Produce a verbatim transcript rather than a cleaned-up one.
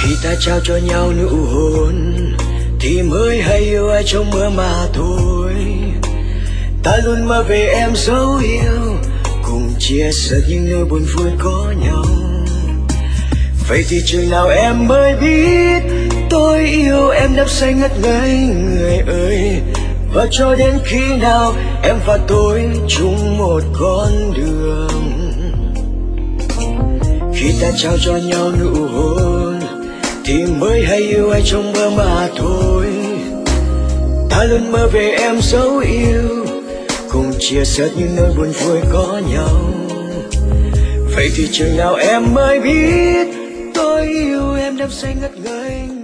Khi ta trao cho nhau nụ hôn thì mới hay yêu ai trong mơ mà thôi. Ta luôn mơ về em dấu yêu, cùng chia sẻ những nỗi buồn vui có nhau. Vậy thì chừng nào em mới biết tôi yêu em đắm say ngất ngây người ơi. Và cho đến khi nào em và tôi chung một con đường. Khi ta trao cho nhau nụ hôn thì mới hay yêu ai trong mơ mà thôi. Ta luôn mơ về em dấu yêu, cùng chia sẻ những nỗi buồn vui có nhau. Vậy thì chừng nào em mới biết tôi yêu em đắm say ngất ngây